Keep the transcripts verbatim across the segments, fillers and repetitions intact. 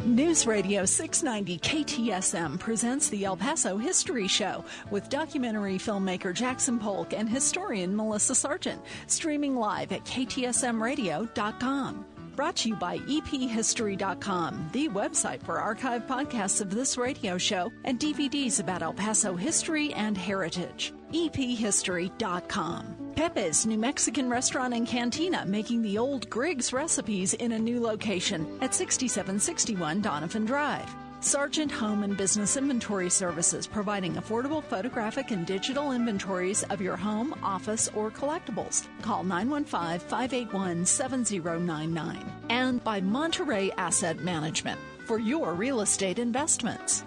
News Radio six ninety K T S M presents the El Paso History Show with documentary filmmaker Jackson Polk and historian Melissa Sargent, streaming live at K T S M radio dot com. Brought to you by E P history dot com, the website for archived podcasts of this radio show and D V Ds about El Paso history and heritage. E P history dot com. Pepe's New Mexican Restaurant and Cantina, making the old Griggs recipes in a new location at sixty-seven sixty-one Donovan Drive. Sargent Home and Business Inventory Services, providing affordable photographic and digital inventories of your home, office, or collectibles. Call nine one five, five eight one, seven zero nine nine. And by Monterey Asset Management for your real estate investments.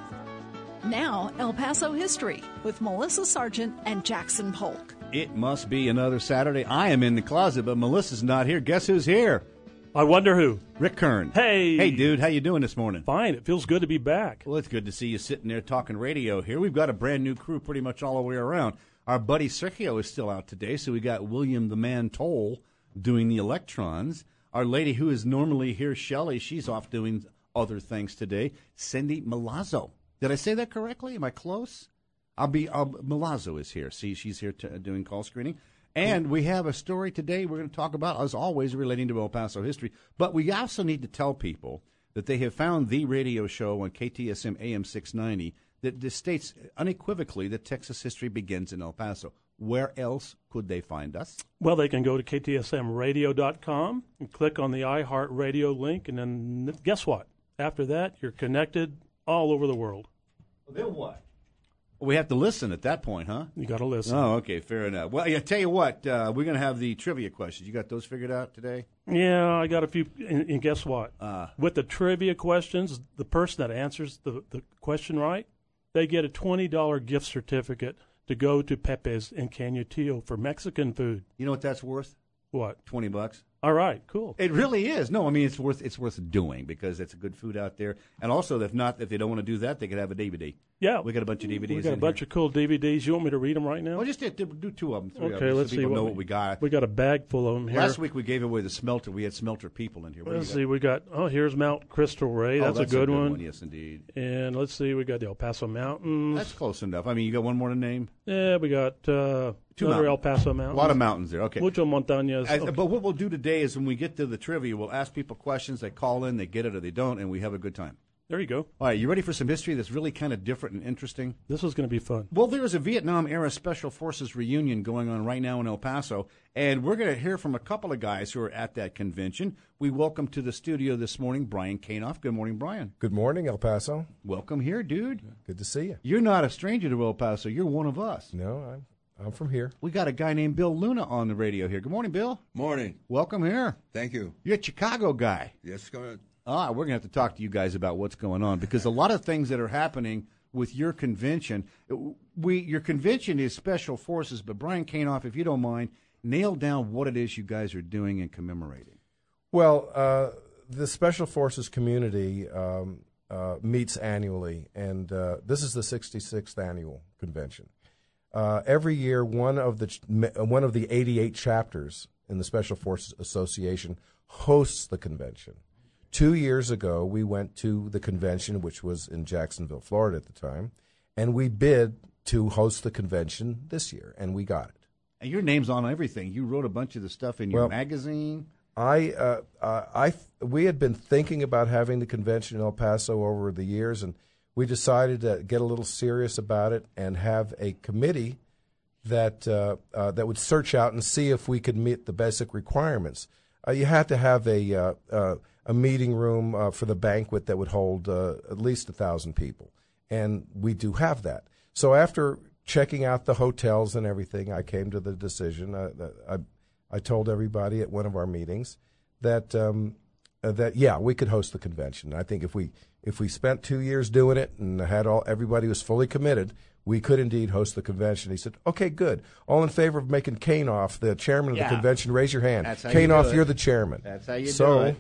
Now, El Paso History with Melissa Sargent and Jackson Polk. It must be another Saturday. I am in the closet, but Melissa's not here. Guess who's here? I wonder who. Rick Kern. Hey. Hey, dude. How you doing this morning? Fine. It feels good to be back. Well, it's good to see you sitting there talking radio here. We've got a brand new crew pretty much all the way around. Our buddy Sergio is still out today, so we got William the Man Toll doing the electrons. Our lady who is normally here, Shelley, she's off doing other things today. Cindy Milazzo. Did I say that correctly? Am I close? I'll be. I'll, Milazzo is here. See, she's here to, doing call screening. And we have a story today we're going to talk about, as always, relating to El Paso history. But we also need to tell people that they have found the radio show on K T S M A M six ninety that states unequivocally that Texas history begins in El Paso. Where else could they find us? Well, they can go to K T S M radio dot com and click on the iHeartRadio link. And then guess what? After that, you're connected all over the world. Well, then what? We have to listen at that point, huh? You got to listen. Oh, okay, fair enough. Well, I tell you what, uh, we're going to have the trivia questions. You got those figured out today? Yeah, I got a few. And, and guess what? Uh, With the trivia questions, the person that answers the, the question right, they get a twenty dollars gift certificate to go to Pepe's in Canutillo for Mexican food. You know what that's worth? What? twenty bucks. All right, cool. It really is. No, I mean it's worth it's worth doing because it's a good food out there. And also, if not, if they don't want to do that, they could have a D V D. Yeah, we got a bunch of D V Ds. We got a bunch here. of cool D V Ds. You want me to read them right now? Well, just do, do two of them. Three okay, of them, let's so see. People What know we, what we got. We got a bag full of them here. Last week we gave away the smelter. We had smelter people in here. What let's do see. got? We got. Oh, here's Mount Crystal Ray. Oh, That's, that's a good, a good one. one. Yes, indeed. And let's see. We got the El Paso Mountains. That's close enough. I mean, you got one more to name. Yeah, we got uh, Two another mountains. El Paso Mountains. A lot of mountains there. Okay. Mucho montañas. As, okay. But what we'll do today is when we get to the trivia, we'll ask people questions. They call in, they get it or they don't, and we have a good time. There you go. All right, you ready for some history that's really kind of different and interesting? This is going to be fun. Well, there is a Vietnam-era Special Forces reunion going on right now in El Paso, and we're going to hear from a couple of guys who are at that convention. We welcome to the studio this morning Brian Kanoff. Good morning, Brian. Good morning, El Paso. Welcome here, dude. Good to see you. You're not a stranger to El Paso. You're one of us. No, I'm I'm from here. We got a guy named Bill Luna on the radio here. Good morning, Bill. Morning. Welcome here. Thank you. You're a Chicago guy. Yes, go ahead. Ah, we're going to have to talk to you guys about what's going on because a lot of things that are happening with your convention, we your convention is Special Forces, but Brian Kanoff, if you don't mind, nail down what it is you guys are doing and commemorating. Well, uh, the Special Forces community um, uh, meets annually, and uh, this is the sixty-sixth annual convention. Uh, every year, one of the ch- one of the eighty-eight chapters in the Special Forces Association hosts the convention. Two years ago, we went to the convention, which was in Jacksonville, Florida at the time, and we bid to host the convention this year, and we got it. And your name's on everything. You wrote a bunch of the stuff in your well, magazine. I, uh, uh, I, th- we had been thinking about having the convention in El Paso over the years, and we decided to get a little serious about it and have a committee that uh, uh, that would search out and see if we could meet the basic requirements. Uh, you had to have a uh, uh, a meeting room uh, for the banquet that would hold uh, at least a thousand people, and we do have that. So after checking out the hotels and everything, I came to the decision. Uh, that I I told everybody at one of our meetings that um, uh, that yeah, we could host the convention. I think if we if we spent two years doing it and had all everybody was fully committed, we could indeed host the convention. He said, "Okay, good. All in favor of making Kanoff the chairman of yeah. the convention? Raise your hand. That's how Kanoff, you do you're it. the chairman." That's how you so, do it.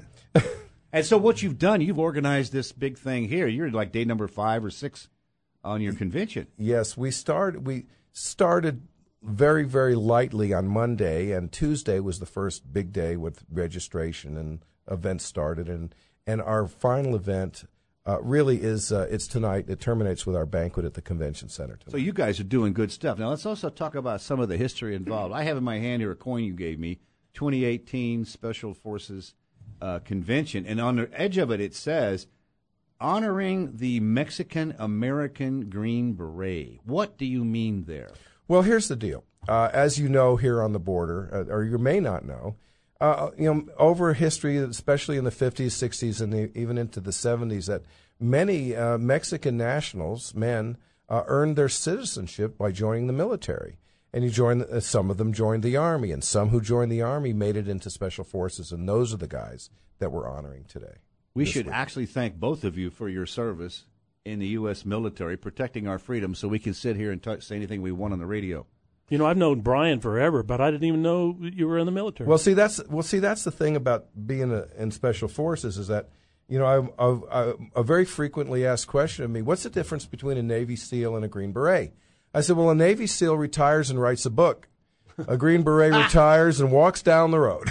And so what you've done, you've organized this big thing here. You're like day number five or six on your convention. Yes, we started. We started very, very lightly on Monday, and Tuesday was the first big day with registration and events started. And and our final event uh, really is uh, it's tonight. It terminates with our banquet at the convention center tonight. So you guys are doing good stuff. Now let's also talk about some of the history involved. I have in my hand here a coin you gave me, twenty eighteen Special Forces uh, Convention, and on the edge of it it says, honoring the Mexican-American Green Beret. What do you mean there? Well, here's the deal. Uh, as you know here on the border, uh, or you may not know, uh, you know, over history, especially in the fifties, sixties, and the, even into the seventies, that many uh, Mexican nationals, men, uh, earned their citizenship by joining the military. And you join, uh, some of them joined the Army, and some who joined the Army made it into Special Forces, and those are the guys that we're honoring today. We should week. actually thank both of you for your service in the U S military, protecting our freedom so we can sit here and t- say anything we want on the radio. You know, I've known Brian forever, but I didn't even know you were in the military. Well, see, that's well, see, that's the thing about being a, in Special Forces is that, you know, I, I, I, a very frequently asked question of me, what's the difference between a Navy SEAL and a Green Beret? I said, well, a Navy SEAL retires and writes a book. A Green Beret retires and walks down the road.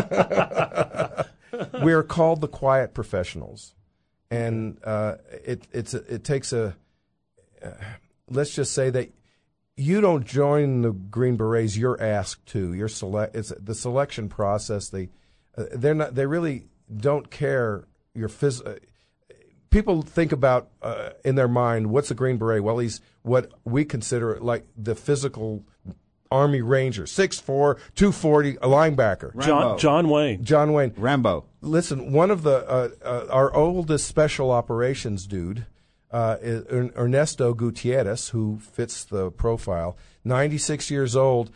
We are called the quiet professionals, and uh, it it's a, it takes a uh, let's just say that you don't join the Green Berets. You're asked to. You're select. It's the selection process. They uh, they're not. They really don't care your phys. Uh, people think about uh, in their mind, what's a Green Beret? Well, he's what we consider like the physical Army Ranger, six foot four, two forty, a linebacker. John, John Wayne. John Wayne. Rambo. Listen, one of the uh, uh, our oldest special operations dude, uh, is Ernesto Gutierrez, who fits the profile, ninety-six years old,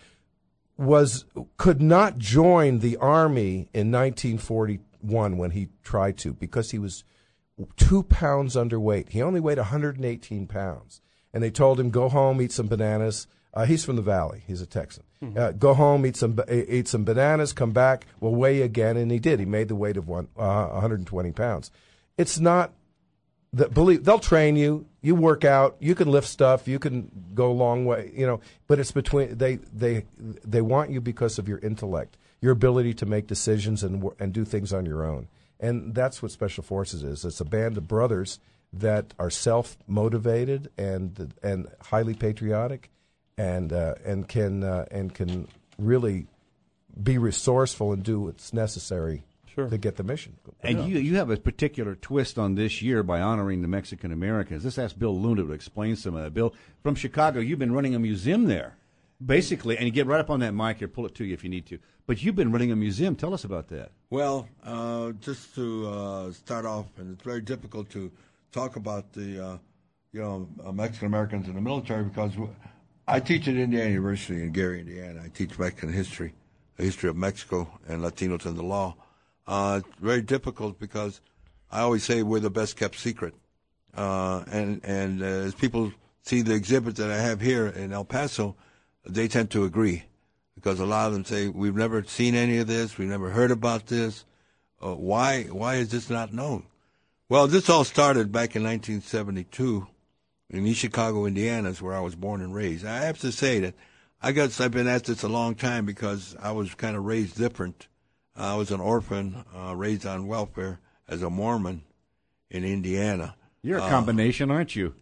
was could not join the Army in nineteen forty-one when he tried to because he was two pounds underweight. He only weighed one hundred eighteen pounds, and they told him, go home, eat some bananas. Uh, he's from the Valley. He's a Texan. Mm-hmm. Uh, go home, eat some eat some bananas, come back, we'll weigh you again. And he did. He made the weight of one, uh, one hundred twenty pounds. It's not that believe they'll train you. You work out. You can lift stuff. You can go a long way. You know, but it's between they they they want you because of your intellect, your ability to make decisions and and do things on your own. And that's what Special Forces is. It's a band of brothers that are self-motivated and and highly patriotic. And uh, and can uh, and can really be resourceful and do what's necessary sure. to get the mission. And yeah. you you have a particular twist on this year by honoring the Mexican Americans. Let's ask Bill Luna to explain some of that. Bill, from Chicago, you've been running a museum there, basically, and you get right up on that mic here. Pull it to you if you need to. But you've been running a museum. Tell us about that. Well, uh, just to uh, start off, and it's very difficult to talk about the uh, you know uh, Mexican Americans in the military because. W- I teach at Indiana University in Gary, Indiana. I teach Mexican history, the history of Mexico and Latinos in the law. Uh, it's very difficult because I always say we're the best kept secret. Uh, and and uh, as people see the exhibit that I have here in El Paso, they tend to agree because a lot of them say, we've never seen any of this, we've never heard about this. Uh, why, why is this not known? Well, this all started back in nineteen seventy-two. In East Chicago, Indiana, is where I was born and raised. I have to say that I guess I've been at this a long time because I was kind of raised different. I was an orphan, uh, raised on welfare as a Mormon in Indiana. You're a combination, uh, aren't you?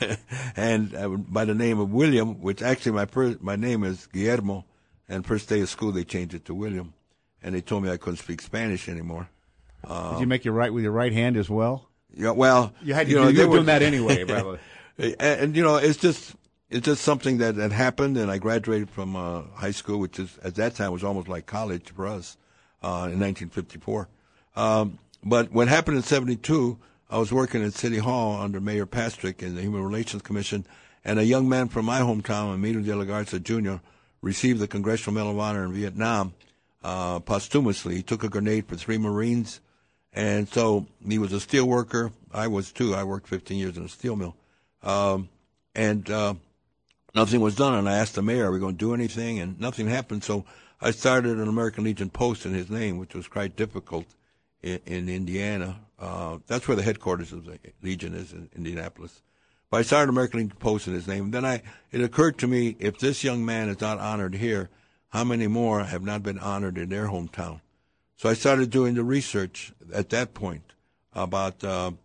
and uh, by the name of William, which actually my per- my name is Guillermo, and first day of school they changed it to William, and they told me I couldn't speak Spanish anymore. Uh, Did you make your right with your right hand as well? Yeah, well, you had to you do, know, you they were were doing that anyway, probably. And, and you know, it's just it's just something that, that happened, and I graduated from uh, high school, which is at that time was almost like college for us uh, in nineteen fifty-four. Um, but what happened in seventy-two, I was working at City Hall under Mayor Pastrick in the Human Relations Commission, and a young man from my hometown, Emilio de la Garza Junior, received the Congressional Medal of Honor in Vietnam uh, posthumously. He took a grenade for three Marines, and so he was a steel worker. I was too. I worked fifteen years in a steel mill. Um, and, uh, nothing was done. And I asked the mayor, are we going to do anything? And nothing happened. So I started an American Legion post in his name, which was quite difficult in, in Indiana. Uh, that's where the headquarters of the Legion is in Indianapolis. But I started American Legion post in his name. Then I, it occurred to me, if this young man is not honored here, how many more have not been honored in their hometown? So I started doing the research at that point about, uh,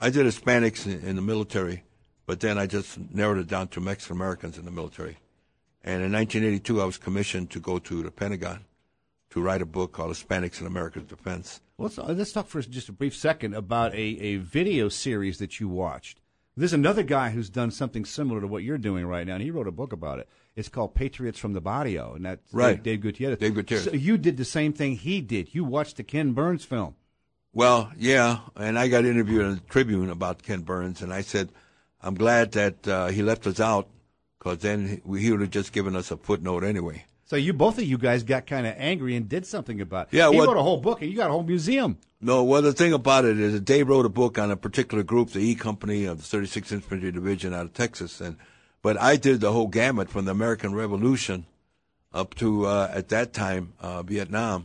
I did Hispanics in, in the military, but then I just narrowed it down to Mexican Americans in the military. And in nineteen eighty-two, I was commissioned to go to the Pentagon to write a book called Hispanics in America's Defense. Let's, let's talk for just a brief second about a, a video series that you watched. There's another guy who's done something similar to what you're doing right now, and he wrote a book about it. It's called Patriots from the Barrio, and that's right. Dave, Dave Gutierrez. Dave Gutierrez. So you did the same thing he did. You watched the Ken Burns film. Well, yeah, and I got interviewed in the Tribune about Ken Burns, and I said, I'm glad that uh, he left us out, because then he, he would have just given us a footnote anyway. So you, both of you guys got kind of angry and did something about it. Yeah, he well, wrote a whole book, and you got a whole museum. No, well, the thing about it is that Dave wrote a book on a particular group, the E Company of the thirty-sixth Infantry Division out of Texas, and but I did the whole gamut from the American Revolution up to uh, at that time uh, Vietnam.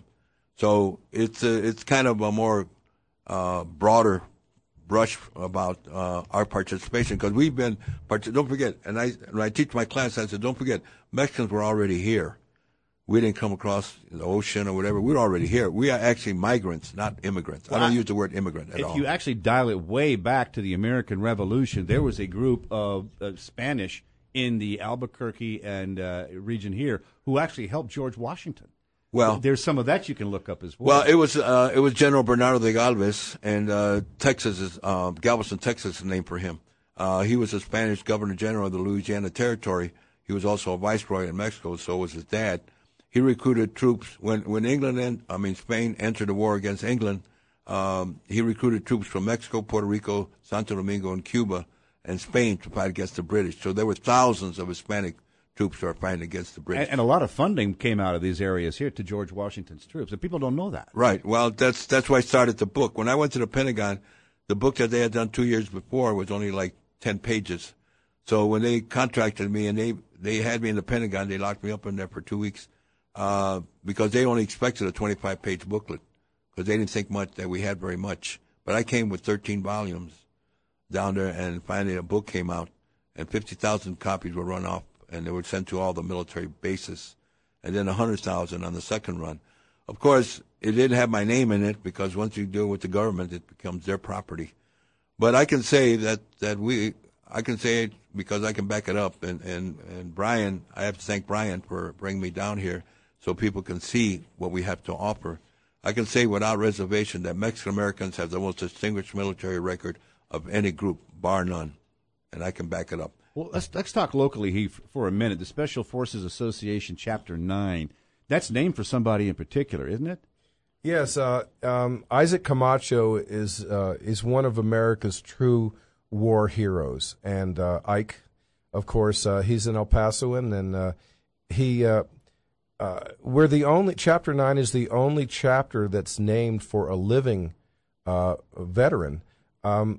So it's a, it's kind of a more uh, broader brush about uh, our participation, because we've been. Don't forget, and I when I teach my class, I said, don't forget, Mexicans were already here. We didn't come across the ocean or whatever. We were already here. We are actually migrants, not immigrants. Well, I don't I, use the word immigrant at if all. If you actually dial it way back to the American Revolution, there was a group of uh, Spanish in the Albuquerque and uh, region here who actually helped George Washington. Well, there's some of that you can look up as well. Well, it was uh, it was General Bernardo de Galvez, and uh, Texas is uh, Galveston, Texas is named for him. Uh, he was a Spanish Governor General of the Louisiana Territory. He was also a viceroy in Mexico. So was his dad. He recruited troops when when England, and, I mean Spain, entered the war against England. Um, he recruited troops from Mexico, Puerto Rico, Santo Domingo, and Cuba, and Spain to fight against the British. So there were thousands of Hispanic troops who are fighting against the British. And, and a lot of funding came out of these areas here to George Washington's troops, and people don't know that. Right. Well, that's that's why I started the book. When I went to the Pentagon, the book that they had done two years before was only like ten pages. So when they contracted me and they, they had me in the Pentagon, they locked me up in there for two weeks. Uh, because they only expected a twenty-five page booklet, because they didn't think much that we had very much. But I came with thirteen volumes down there, and finally a book came out, and fifty thousand copies were run off, and they were sent to all the military bases, and then one hundred thousand on the second run. Of course, it didn't have my name in it, because once you deal with the government, it becomes their property. But I can say that, that we, I can say it because I can back it up, and, and, and Brian, I have to thank Brian for bringing me down here, so people can see what we have to offer. I can say without reservation that Mexican Americans have the most distinguished military record of any group, bar none, and I can back it up. Well, let's let's talk locally here for a minute. The Special Forces Association, Chapter nine, that's named for somebody in particular, isn't it? Yes, uh, um, Isaac Camacho is uh, is one of America's true war heroes, and uh, Ike, of course, uh, he's an El Pasoan, and uh, he. Uh, Uh, we're the only, Chapter nine is the only chapter that's named for a living uh, veteran. Um,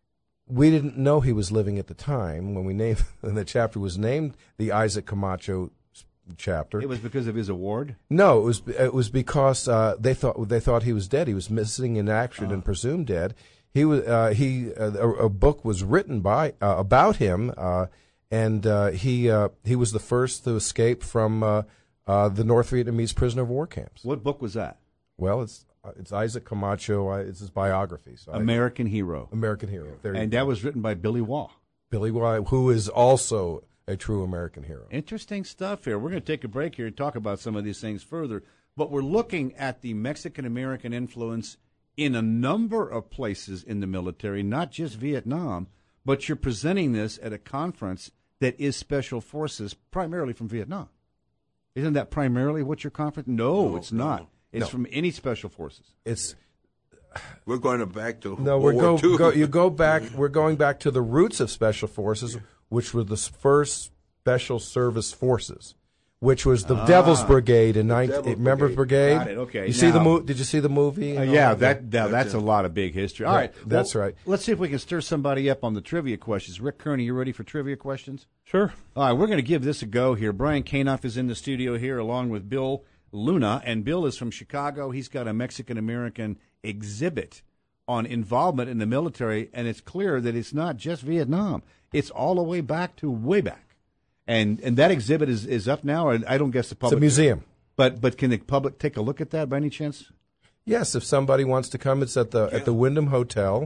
we didn't know he was living at the time when we named, when the chapter was named the Isaac Camacho chapter. It was because of his award? No, it was it was because uh, they thought they thought he was dead. He was missing in action uh. and presumed dead. He was uh, he uh, a, a book was written by uh, about him, uh, and uh, he uh, he was the first to escape from Uh, Uh, the North Vietnamese prisoner of war camps. What book was that? Well, it's uh, it's Isaac Camacho. Uh, it's his biography. So American I, Hero. American Hero. There and that was written by Billy Waugh. Billy Waugh, who is also a true American hero. Interesting stuff here. We're going to take a break here and talk about some of these things further. But we're looking at the Mexican-American influence in a number of places in the military, not just Vietnam, but you're presenting this at a conference that is Special Forces, primarily from Vietnam. Isn't that primarily what your conference? No, no it's not. No. It's no. from any special forces. It's we're going to back to no. World We're go, War Two. go. You go back. We're going back to the roots of special forces, which were the first special service forces, which was the ah, Devil's Brigade in nineteen. Remember Brigade? Got it. Okay. You now, see the mo- Did you see the movie? Uh, yeah, that, that that's a lot of big history. All yeah, right, that's well, right. Let's see if we can stir somebody up on the trivia questions. Rick Kearney, you ready for trivia questions? Sure. All right, we're going to give this a go here. Brian Kanoff is in the studio here along with Bill Luna, and Bill is from Chicago. He's got a Mexican-American exhibit on involvement in the military, and it's clear that it's not just Vietnam. It's all the way back to way back. And and that exhibit is, is up now, and I don't guess the public... It's a museum. But but can the public take a look at that by any chance? Yes, if somebody wants to come, it's at the yeah. at the Wyndham Hotel,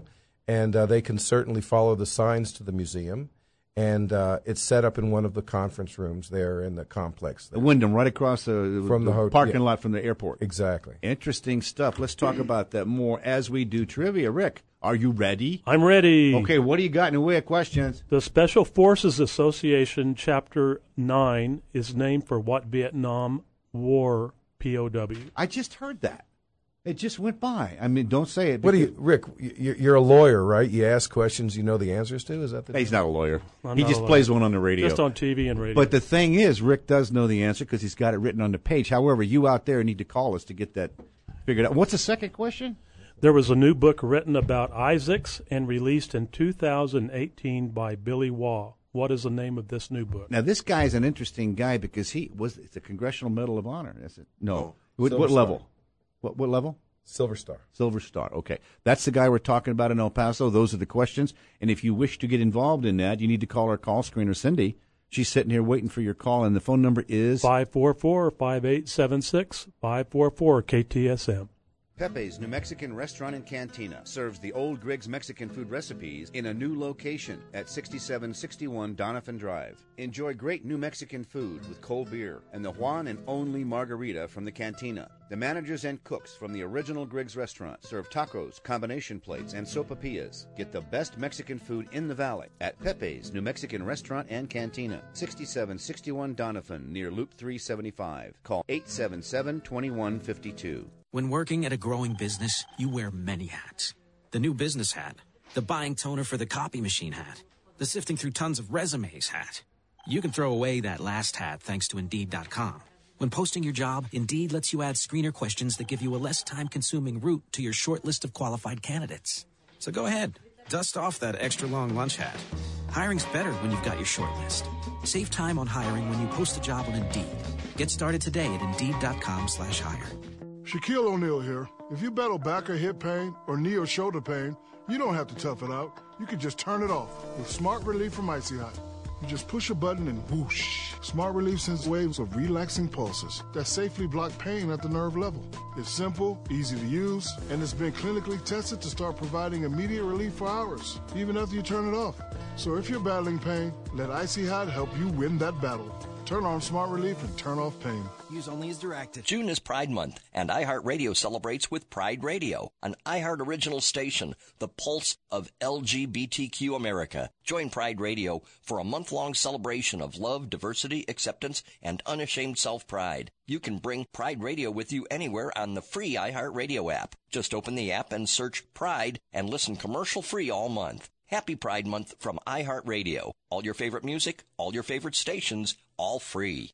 and uh, they can certainly follow the signs to the museum. And uh, it's set up in one of the conference rooms there in the complex. There. The Wyndham, right across the, from the, the ho- parking yeah. lot from the airport. Exactly. Interesting stuff. Let's talk about that more as we do trivia. Rick, are you ready? I'm ready. Okay, what do you got in the way of questions? The Special Forces Association Chapter nine is named for what Vietnam War P O W? I just heard that. It just went by. I mean, don't say it. What do you, Rick? You're a lawyer, right? You ask questions you know the answers to. Is that the? He's not a lawyer. I'm he not just a plays lawyer. one on the radio. Just on T V and radio. But the thing is, Rick does know the answer because he's got it written on the page. However, you out there need to call us to get that figured out. What's the second question? There was a new book written about Isaacs and released in two thousand eighteen by Billy Waugh. What is the name of this new book? Now, this guy is an interesting guy because he was it's a Congressional Medal of Honor. Is it? No. Oh, what, Silver what Star. level? What what level? Silver Star. Silver Star. Okay. That's the guy we're talking about in El Paso. Those are the questions. And if you wish to get involved in that, you need to call our call screener, Cindy. She's sitting here waiting for your call, and the phone number is five four four, five eight seven six, five four four K T S M. Pepe's New Mexican Restaurant and Cantina serves the old Griggs Mexican food recipes in a new location at sixty-seven sixty-one Doniphan Drive. Enjoy great New Mexican food with cold beer and the Juan and only margarita from the cantina. The managers and cooks from the original Griggs restaurant serve tacos, combination plates, and sopapillas. Get the best Mexican food in the valley at Pepe's New Mexican Restaurant and Cantina, sixty-seven sixty-one Doniphan near Loop three seventy-five. Call eight seven seven, two one five two. When working at a growing business, you wear many hats. The new business hat, the buying toner for the copy machine hat, the sifting through tons of resumes hat. You can throw away that last hat thanks to Indeed dot com. When posting your job, Indeed lets you add screener questions that give you a less time-consuming route to your short list of qualified candidates. So go ahead, dust off that extra-long lunch hat. Hiring's better when you've got your short list. Save time on hiring when you post a job on Indeed. Get started today at Indeed dot com slash hire. Shaquille O'Neal here. If you battle back or hip pain or knee or shoulder pain, you don't have to tough it out. You can just turn it off with Smart Relief from Icy Hot. You just push a button and whoosh. Smart Relief sends waves of relaxing pulses that safely block pain at the nerve level. It's simple, easy to use, and it's been clinically tested to start providing immediate relief for hours, even after you turn it off. So if you're battling pain, let Icy Hot help you win that battle. Turn on Smart Relief and turn off pain. Use only as directed. June is Pride Month, and iHeartRadio celebrates with Pride Radio, an iHeart original station, the pulse of L G B T Q America. Join Pride Radio for a month-long celebration of love, diversity, acceptance, and unashamed self-pride. You can bring Pride Radio with you anywhere on the free iHeartRadio app. Just open the app and search Pride and listen commercial-free all month. Happy Pride Month from iHeartRadio. All your favorite music, all your favorite stations, all free.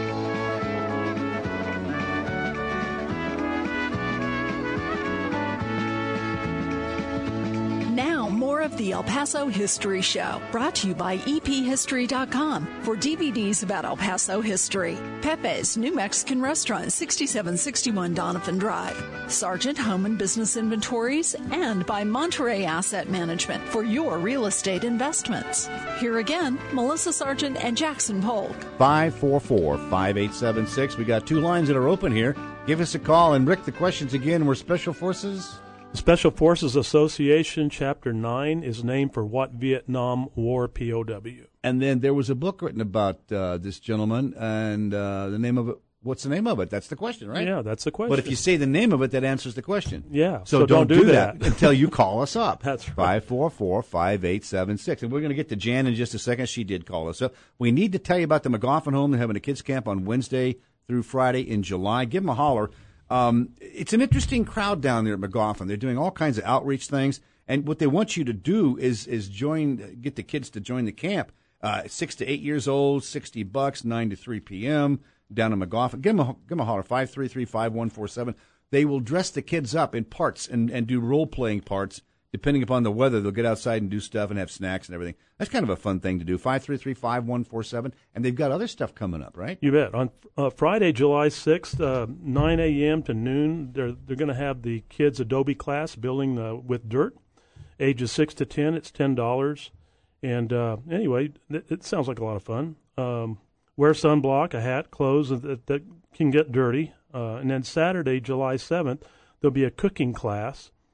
Now, more of the El Paso History Show, brought to you by E P history dot com for D V Ds about El Paso history. Pepe's New Mexican Restaurant, sixty-seven sixty-one Doniphan Drive. Sargent Home and Business Inventories, and by Monterey Asset Management for your real estate investments. Here again, Melissa Sargent and Jackson Polk. five four four, five eight seven six. We got two lines that are open here. Give us a call. And, Rick, the questions again were Special Forces? The Special Forces Association Chapter nine is named for what Vietnam War P O W? And then there was a book written about uh, this gentleman, and uh, the name of it, what's the name of it? That's the question, right? Yeah, that's the question. But if you say the name of it, that answers the question. Yeah, So, so don't, don't do do that. that. until you call us up. That's right. five four four, five eight seven six. And we're going to get to Jan in just a second. She did call us up. We need to tell you about the McGoffin Home. They're having a kids camp on Wednesday through Friday in July. Give them a holler. Um, it's an interesting crowd down there at McGoffin. They're doing all kinds of outreach things, and what they want you to do is is join, get the kids to join the camp. Uh, six to eight years old, sixty bucks, nine to three p.m. down in McGoffin. Give them a give them a holler, five three three, five one four seven. They will dress the kids up in parts and and do role playing parts. Depending upon the weather, they'll get outside and do stuff and have snacks and everything. That's kind of a fun thing to do. five three three, five one four seven. And they've got other stuff coming up, right? You bet. On uh, Friday, July sixth, uh, nine a.m. to noon, they're they're going to have the kids' Adobe class, building uh, with dirt. Ages six to ten, it's ten dollars. And uh, anyway, it, it sounds like a lot of fun. Um, wear sunblock, a hat, clothes that, that can get dirty. Uh, and then Saturday, July seventh, there'll be a cooking class.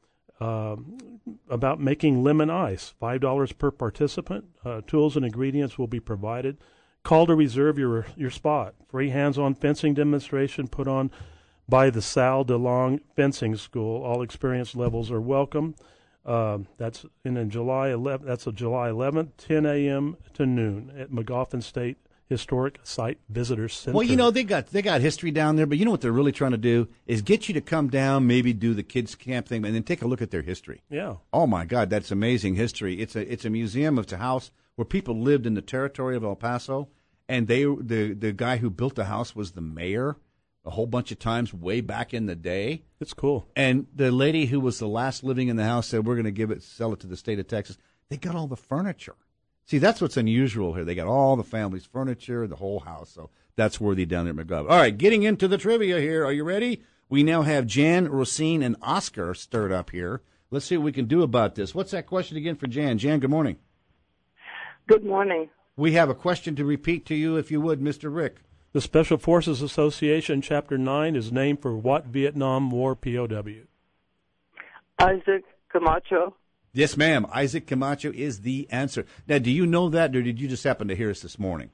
um, about making lemon ice. five dollars per participant. Uh, tools and ingredients will be provided. Call to reserve your your spot. Free hands-on fencing demonstration put on by the Sal DeLong Fencing School. All experience levels are welcome. Um, that's in, in July eleventh. That's a July eleventh, ten a.m. to noon at McGoffin State Historic Site Visitors Center. Well, you know, they got they got history down there, but you know what they're really trying to do is get you to come down, maybe do the kids camp thing, and then take a look at their history. Yeah. Oh my God, that's amazing history. It's a it's a museum. It's a house where people lived in the territory of El Paso, and they the the guy who built the house was the mayor a whole bunch of times way back in the day. It's cool. And the lady who was the last living in the house said, "We're going to give it, sell it to the state of Texas." They got all the furniture. See, that's what's unusual here. They got all the family's furniture, the whole house. So that's worthy down there at McGoffin. All right, getting into the trivia here. Are you ready? We now have Jan, Rosine, and Oscar stirred up here. Let's see what we can do about this. What's that question again for Jan? Jan, good morning. Good morning. We have a question to repeat to you, if you would, Mister Rick. The Special Forces Association, Chapter nine, is named for what Vietnam War P O W? Isaac Camacho. Yes, ma'am. Isaac Camacho is the answer. Now, do you know that, or did you just happen to hear us this morning?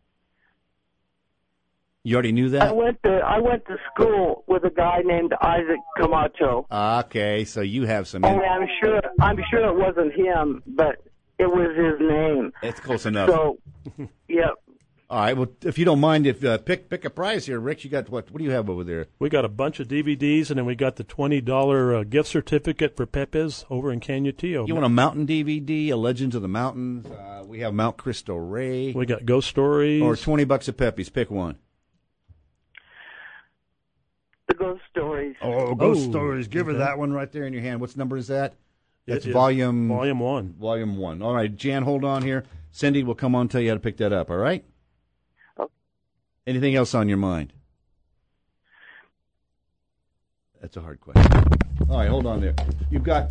You already knew that? I went to I went to school with a guy named Isaac Camacho. Okay, so you have some. And I'm sure I'm sure it wasn't him, but it was his name. It's close enough. So, yep. All right. Well, if you don't mind, if uh, pick pick a prize here, Rich. You got what? What do you have over there? We got a bunch of D V Ds, and then we got the twenty dollar uh, gift certificate for Pepe's over in Canutillo. You want a mountain D V D, a Legends of the Mountains? Uh, we have Mount Cristo Rey. We got Ghost Stories. Or twenty bucks at Pepe's. Pick one. The Ghost Stories. Oh, Ghost Oh, Stories. Give her okay. that one right there in your hand. What number is that? That's It is volume Volume one. Volume one. All right, Jan, hold on here. Cindy will come on and tell you how to pick that up. All right. Okay. Anything else on your mind? That's a hard question. All right, hold on there. You've got.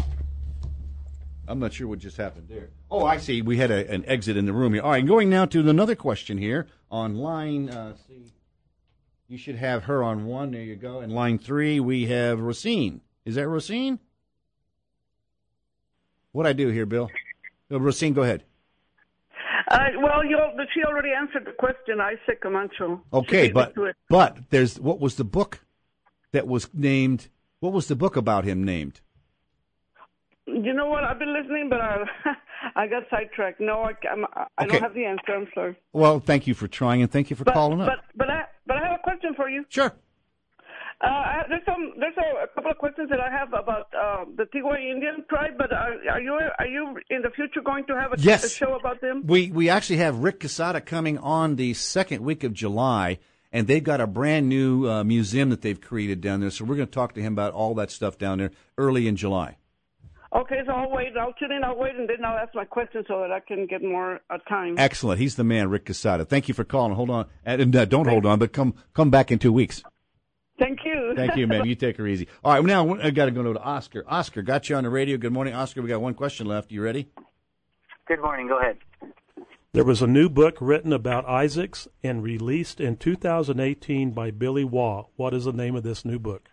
I'm not sure what just happened there. Oh, I see. We had a, an exit in the room here. All right, going now to another question here on line. Uh, see, you should have her on one. There you go. And line three, we have Rosine. Is that Rosine? What'd I do here, Bill? No, Rosine, go ahead. Uh, well, you she already answered the question. Isaac Camacho. Okay, but but there's what was the book that was named? What was the book about him named? You know what? I've been listening, but I I got sidetracked. No, I I'm, I Okay. don't have the answer. I'm sorry. Well, thank you for trying and thank you for But calling up. but but I but I have a question for you. Sure. Uh, I- there's some there's a, a couple of questions that I have about uh, the Tigua Indian tribe. But are, are you are you in the future going to have a, Yes. a show about them? We we actually have Rick Casada coming on the second week of July, and they've got a brand new uh, museum that they've created down there. So we're going to talk to him about all that stuff down there early in July. Okay, so I'll wait. I'll tune in. I'll wait, and then I'll ask my question so that I can get more uh, time. Excellent. He's the man, Rick Casada. Thank you for calling. Hold on, and uh, don't hold on, but come come back in two weeks. Thank you. Thank you, man. You take her easy. All right, now I got to go to Oscar. Oscar, got you on the radio. Good morning, Oscar. We got one question left. You ready? Good morning. Go ahead. There was a new book written about Isaacs and released in two thousand eighteen by Billy Waugh. What is the name of this new book?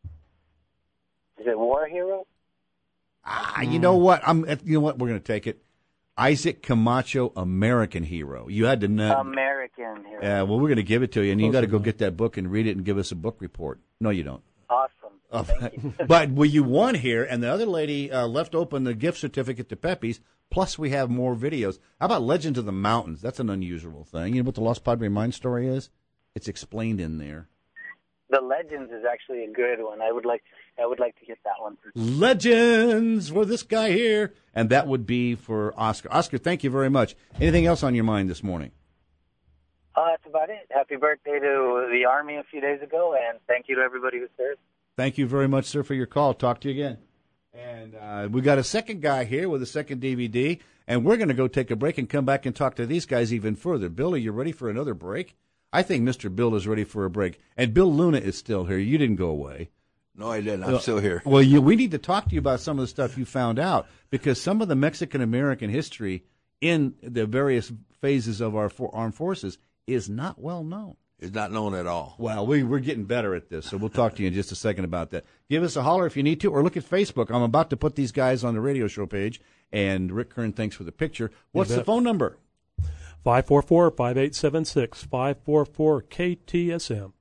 Is it War Hero? Ah, you know what? I'm. You know what? We're going to take it. Isaac Camacho, American Hero. You had to know. American Hero. Yeah, well, we're going to give it to you, and you got to go get that book and read it and give us a book report. No, you don't. Awesome. Oh, Thank you. but well, you won here, and the other lady uh, left open the gift certificate to Pepe's. Plus, we have more videos. How about Legends of the Mountains? That's an unusual thing. You know what the Lost Padre Mine story is? It's explained in there. The Legends is actually a good one. I would like I would like to get that one. Legends for this guy here, and that would be for Oscar. Oscar, thank you very much. Anything else on your mind this morning? Uh, that's about it. Happy birthday to the Army a few days ago, and thank you to everybody who served. Thank you very much, sir, for your call. Talk to you again. And uh, we got a second guy here with a second D V D, and we're going to go take a break and come back and talk to these guys even further. Bill, are you ready for another break? I think Mister Bill is ready for a break. And Bill Luna is still here. You didn't go away. No, I didn't. I'm still here. Well, you, we need to talk to you about some of the stuff you found out, because some of the Mexican-American history in the various phases of our for, armed forces is not well known. is not known at all. Well, we, we're getting better at this, so we'll talk to you in just a second about that. Give us a holler if you need to, or look at Facebook. I'm about to put these guys on the radio show page, and Rick Kern, thanks for the picture. What's the phone number? five four four, five eight seven six, five four four K T S M.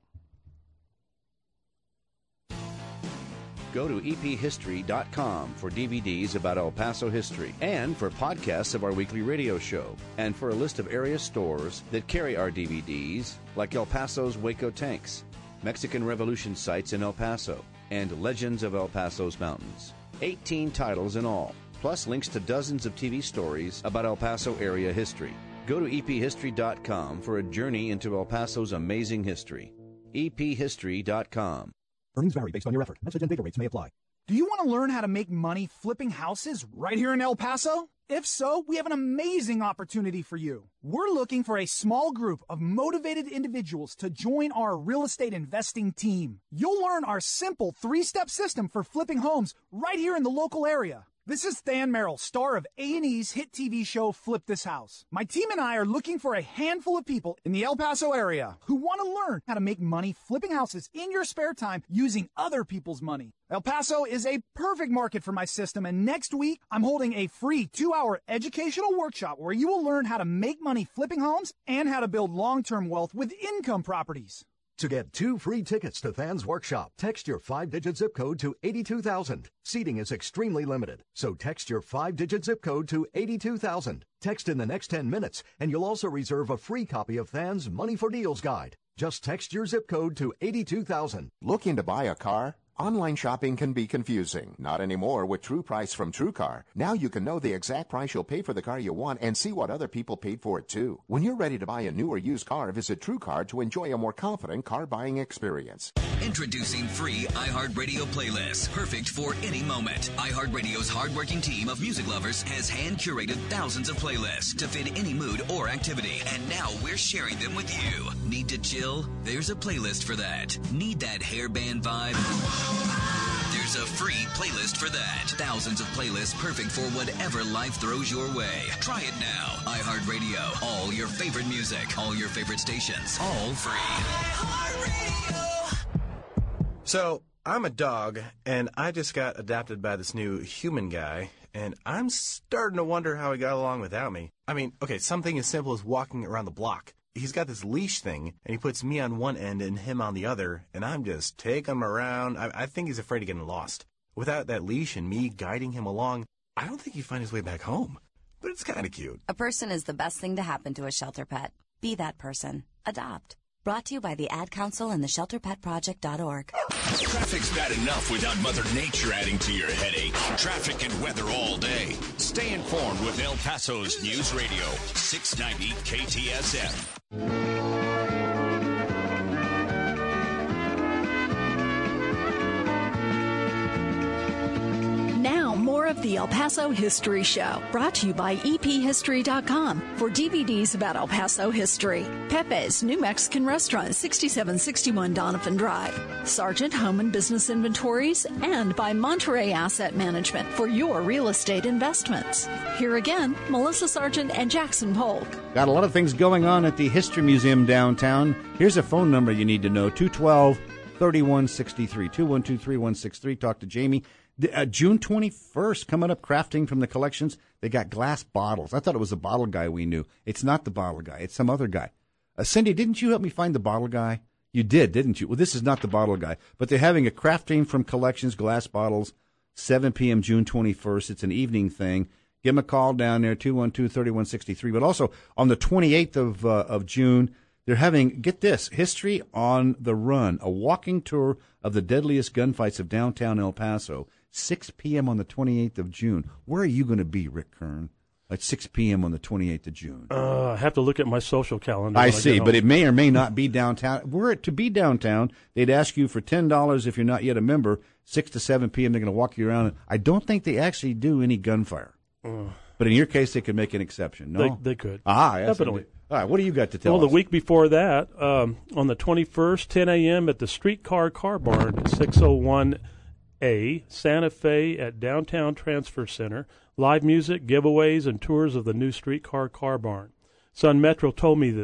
Go to e p history dot com for D V Ds about El Paso history and for podcasts of our weekly radio show, and for a list of area stores that carry our D V Ds, like El Paso's Waco Tanks, Mexican Revolution sites in El Paso, and Legends of El Paso's Mountains. eighteen titles in all, plus links to dozens of T V stories about El Paso area history. Go to e p history dot com for a journey into El Paso's amazing history. e p history dot com. Earnings vary based on your effort. Message and data rates may apply. Do you want to learn how to make money flipping houses right here in El Paso? If so, we have an amazing opportunity for you. We're looking for a small group of motivated individuals to join our real estate investing team. You'll learn our simple three-step system for flipping homes right here in the local area. This is Than Merrill, star of A and E's hit T V show Flip This House. My team and I are looking for a handful of people in the El Paso area who want to learn how to make money flipping houses in your spare time using other people's money. El Paso is a perfect market for my system, and next week I'm holding a free two-hour educational workshop where you will learn how to make money flipping homes and how to build long-term wealth with income properties. To get two free tickets to Than's workshop, text your five-digit zip code to eighty-two thousand. Seating is extremely limited, so text your five-digit zip code to eighty-two thousand. Text in the next ten minutes, and you'll also reserve a free copy of Than's Money for Deals guide. Just text your zip code to eighty-two thousand. Looking to buy a car? Online shopping can be confusing. Not anymore with True Price from TrueCar. Now you can know the exact price you'll pay for the car you want and see what other people paid for it too. When you're ready to buy a new or used car, visit TrueCar to enjoy a more confident car buying experience. Introducing free iHeartRadio playlists, perfect for any moment. iHeartRadio's hardworking team of music lovers has hand-curated thousands of playlists to fit any mood or activity, and now we're sharing them with you. Need to chill? There's a playlist for that. Need that hairband vibe? There's a free playlist for that. Thousands of playlists perfect for whatever life throws your way. Try it now. iHeartRadio. All your favorite music. All your favorite stations. All free. So, I'm a dog, and I just got adopted by this new human guy, and I'm starting to wonder how he got along without me. I mean, okay, something as simple as walking around the block. He's got this leash thing, and he puts me on one end and him on the other, and I'm just taking him around. I, I think he's afraid of getting lost. Without that leash and me guiding him along, I don't think he'd find his way back home. But it's kind of cute. A person is the best thing to happen to a shelter pet. Be that person. Adopt. Brought to you by the Ad Council and the shelter pet project dot org. Traffic's bad enough without Mother Nature adding to your headache. Traffic and weather all day. Stay informed with El Paso's News Radio, six ninety K T S M. Now, more of the El Paso History Show, brought to you by e p history dot com for D V Ds about El Paso history. Pepe's New Mexican Restaurant, sixty-seven sixty-one Donovan Drive. Sargent Home and Business Inventories, and by Monterey Asset Management for your real estate investments. Here again, Melissa Sargent and Jackson Polk. Got a lot of things going on at the History Museum downtown. Here's a phone number you need to know, two one two, three one six three, two one two, three one six three. Talk to Jamie. Uh, June twenty-first, coming up, crafting from the collections. They got glass bottles. I thought it was the bottle guy we knew. It's not the bottle guy. It's some other guy. Uh, Cindy, didn't you help me find the bottle guy? You did, didn't you? Well, this is not the bottle guy. But they're having a crafting from collections, glass bottles, seven p.m. June twenty-first. It's an evening thing. Give them a call down there, two one two, three one six three. But also, on the twenty-eighth of, uh, of June, they're having, get this, History on the Run, a walking tour of the deadliest gunfights of downtown El Paso. six p.m. on the twenty-eighth of June. Where are you going to be, Rick Kern, at six p.m. on the twenty-eighth of June? Uh, I have to look at my social calendar. I see, I but it may or may not be downtown. Were it to be downtown, they'd ask you for ten dollars if you're not yet a member. six to seven p.m. they're going to walk you around. I don't think they actually do any gunfire. Uh, but in your case, they could make an exception, no? They, they could. Ah, yes, definitely. All right, what do you got to tell well, us? Well, the week before that, um, on the twenty-first, ten a.m. at the Streetcar Car Barn, six oh one A, Santa Fe at Downtown Transfer Center. Live music, giveaways, and tours of the new Streetcar Car Barn. Sun Metro told me that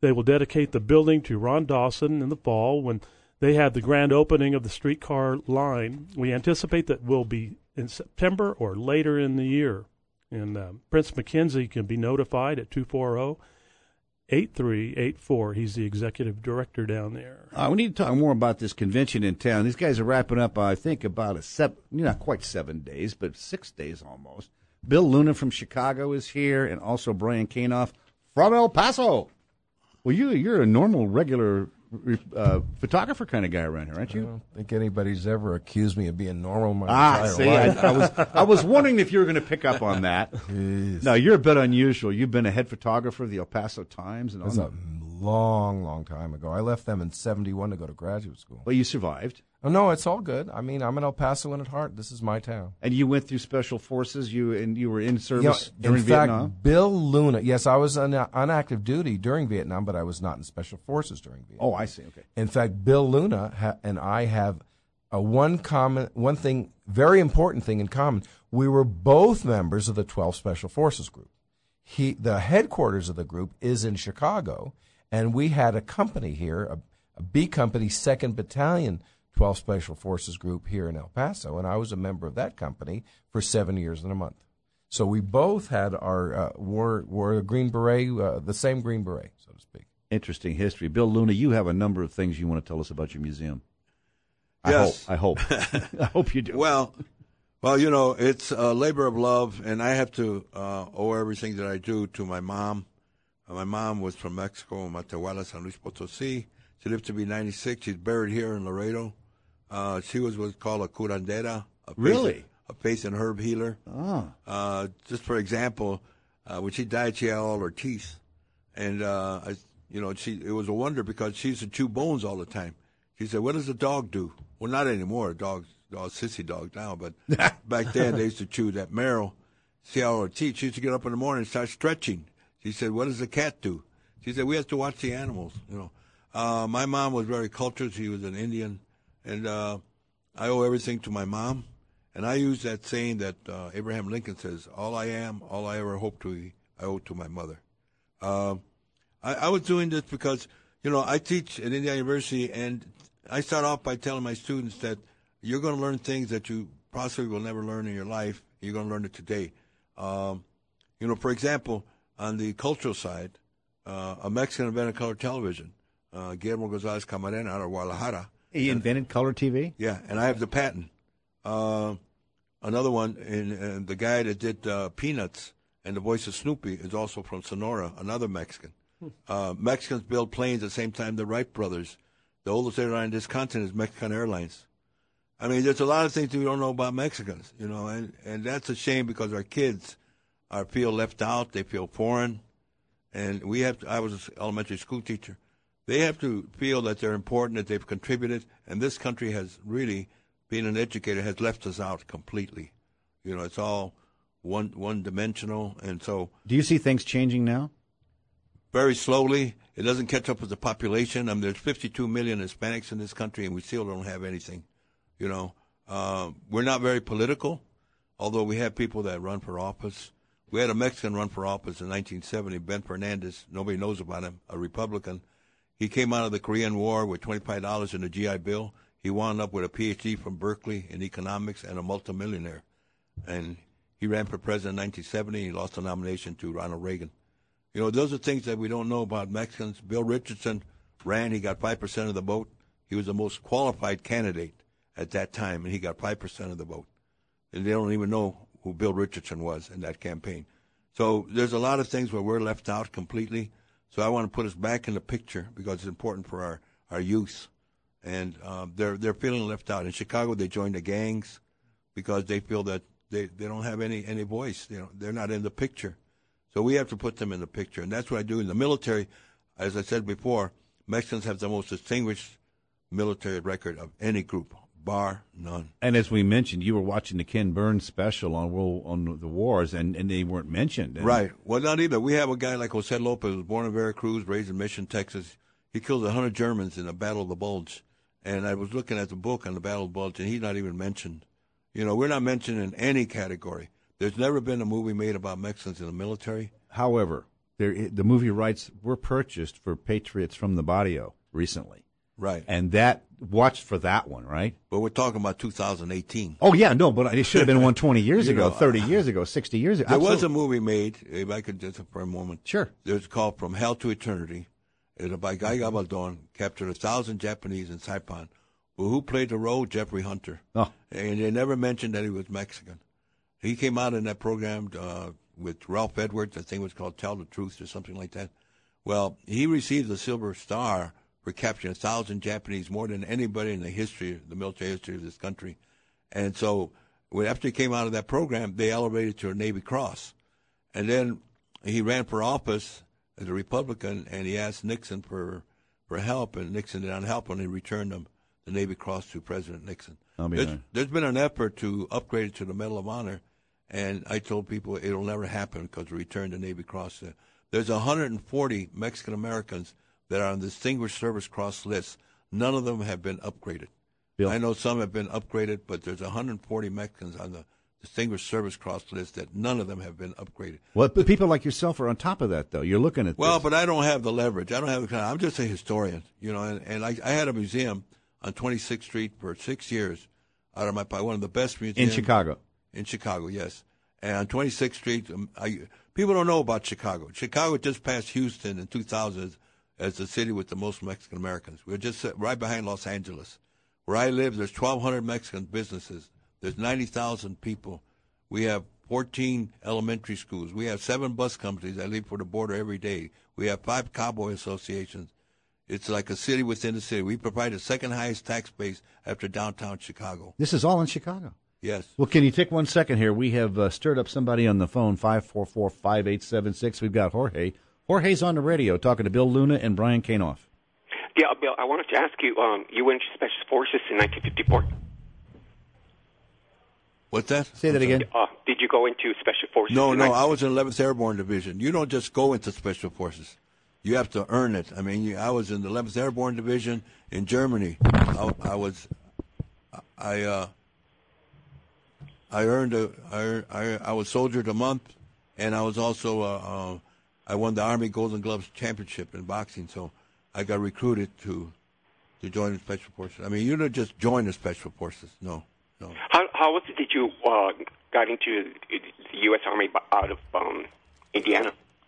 They will dedicate the building to Ron Dawson in the fall when they have the grand opening of the streetcar line. We anticipate that will be in September or later in the year. And uh, Prince McKenzie can be notified at two four zero, eight three eight four. He's the executive director down there. Uh, we need to talk more about this convention in town. These guys are wrapping up, I think, about a seven, not quite seven days, but six days almost. Bill Luna from Chicago is here, and also Brian Kanoff from El Paso. Well, you, you're a normal, regular uh, photographer kind of guy around here, aren't you? I don't think anybody's ever accused me of being normal my ah, entire see, life. I, I was I was wondering if you were going to pick up on that. Jeez. No, you're a bit unusual. You've been a head photographer of the El Paso Times. and That's all a long, long time ago. I left them in seventy-one to go to graduate school. Well, you survived. Oh, no, it's all good. I mean, I'm an El Pasoan at heart. This is my town. And you went through special forces. You and you were in service You know, during in fact, Vietnam. Bill Luna. Yes, I was on, on active duty during Vietnam, but I was not in special forces during Vietnam. Oh, I see. Okay. In fact, Bill Luna ha- and I have a one common, one thing, very important thing in common. We were both members of the twelfth Special Forces Group. He, the headquarters of the group is in Chicago, and we had a company here, a, a B Company, Second Battalion, twelfth Special Forces Group here in El Paso, and I was a member of that company for seven years and a month. So we both had our uh, wore wore a green beret, uh, the same green beret, so to speak. Interesting history. Bill Luna, you have a number of things you want to tell us about your museum. Yes. I hope. I hope. I hope you do. Well, well, you know, it's a labor of love, and I have to uh, owe everything that I do to my mom. Uh, my mom was from Mexico, Matehuala, San Luis Potosí. She lived to be ninety-six. She's buried here in Laredo. Uh, she was what's called a curandera. A Really? Faith, a faith and herb healer. Oh. Uh, just for example, uh, when she died, she had all her teeth. And, uh, I, you know, she it was a wonder because she used to chew bones all the time. She said, what does a dog do? Well, not anymore. Dogs, all sissy dogs now. But back then, they used to chew that marrow, see all her teeth. She used to get up in the morning and start stretching. She said, what does a cat do? She said, we have to watch the animals, you know. Uh, my mom was very cultured. She was an Indian. And uh, I owe everything to my mom. And I use that saying that uh, Abraham Lincoln says, all I am, all I ever hope to be, I owe to my mother. Uh, I, I was doing this because, you know, I teach at Indiana University, and I start off by telling my students that you're going to learn things that you possibly will never learn in your life. You're going to learn it today. Um, you know, for example, on the cultural side, uh, a Mexican invented color television, uh, Guillermo Gonzalez Camarena out of Guadalajara. He invented color T V? Yeah, and I have the patent. Uh, another one, and, and the guy that did uh, Peanuts and the voice of Snoopy is also from Sonora, another Mexican. Uh, Mexicans build planes at the same time the Wright brothers. The oldest airline in this continent is Mexican Airlines. I mean, there's a lot of things we don't know about Mexicans, you know, and, and that's a shame because our kids are feel left out, they feel foreign, and we have to, I was an elementary school teacher. They have to feel that they're important, that they've contributed, and this country has really, being an educator, has left us out completely. You know, it's all one one dimensional, and so. Do you see things changing now? Very slowly. It doesn't catch up with the population. I mean, there's fifty-two million Hispanics in this country, and we still don't have anything. You know, uh, we're not very political, although we have people that run for office. We had a Mexican run for office in nineteen seventy, Ben Fernandez. Nobody knows about him, a Republican. He came out of the Korean War with twenty-five dollars in the G I Bill. He wound up with a P H D from Berkeley in economics and a multimillionaire. And he ran for president in nineteen seventy. He lost the nomination to Ronald Reagan. You know, those are things that we don't know about Mexicans. Bill Richardson ran. He got five percent of the vote. He was the most qualified candidate at that time, and he got five percent of the vote. And they don't even know who Bill Richardson was in that campaign. So there's a lot of things where we're left out completely. So I want to put us back in the picture because it's important for our, our youth. And um, they're they're feeling left out. In Chicago, they joined the gangs because they feel that they, they don't have any, any voice. You know, they're not in the picture. So we have to put them in the picture. And that's what I do in the military. As I said before, Mexicans have the most distinguished military record of any group, bar none. And as we mentioned, you were watching the Ken Burns special on world on the wars, and, and they weren't mentioned. Right. Well, not either. We have a guy like Jose Lopez, was born in Veracruz, raised in Mission, Texas. He killed one hundred Germans in the Battle of the Bulge. And I was looking at the book on the Battle of the Bulge, and he's not even mentioned. You know, we're not mentioned in any category. There's never been a movie made about Mexicans in the military. However, there, the movie rights were purchased for Patriots from the Barrio recently. Right. And that, watched for that one, right? But we're talking about two thousand eighteen. Oh, yeah, no, but it should have been one twenty years You ago, know, thirty years ago, sixty years ago. There Absolutely. was a movie made, if I could just for a moment. Sure. It's called From Hell to Eternity. It's by Guy Gabaldon, captured a thousand Japanese in Saipan. Well, who played the role? Jeffrey Hunter. Oh. And they never mentioned that he was Mexican. He came out in that program uh, with Ralph Edwards. I think it was called Tell the Truth or something like that. Well, he received the Silver Star for capturing a thousand Japanese, more than anybody in the history, the military history of this country. And so when, after he came out of that program, they elevated to a Navy Cross. And then he ran for office as a Republican, and he asked Nixon for, for help, and Nixon did not help him, and he returned him the Navy Cross to President Nixon. There's, there's been an effort to upgrade it to the Medal of Honor, and I told people it'll never happen because we returned the Navy Cross. There's one hundred forty Mexican Americans that are on the Distinguished Service Cross list. None of them have been upgraded. Bill. I know some have been upgraded, but there's one hundred forty Mexicans on the Distinguished Service Cross list that none of them have been upgraded. Well, but people like yourself are on top of that, though. You're looking at Well, this. but I don't have the leverage. I don't have the kind of, I'm just a historian, you know, and, and I, I had a museum on twenty-sixth Street for six years out of my, one of the best museums. In Chicago. In Chicago, yes. And on twenty-sixth Street, um, I, people don't know about Chicago. Chicago just passed Houston in two thousand as the city with the most Mexican Americans. We're just right behind Los Angeles. Where I live, there's twelve hundred Mexican businesses. There's ninety thousand people. We have fourteen elementary schools. We have seven bus companies that leave for the border every day. We have five cowboy associations. It's like a city within a city. We provide the second highest tax base after downtown Chicago. This is all in Chicago. Yes. Well, can you take one second here? We have uh, stirred up somebody on the phone, five four four, five eight seven six. We've got Jorge. Jorge's on the radio talking to Bill Luna and Brian Kanoff. Yeah, Bill, I wanted to ask you, um, you went to Special Forces in nineteen fifty-four. What's that? Say that again. Uh, did you go into Special Forces? No, in no, nineteen I was in eleventh Airborne Division. You don't just go into Special Forces. You have to earn it. I mean, you, I was in the eleventh Airborne Division in Germany. I, I was, I, uh, I earned a, I, I, I was soldiered a month, and I was also, uh, uh, I won the Army Golden Gloves Championship in boxing. So I got recruited to, to join the Special Forces. I mean, you don't just join the Special Forces. No, no. How how was it that you uh, got into the U S Army out of um, Indiana?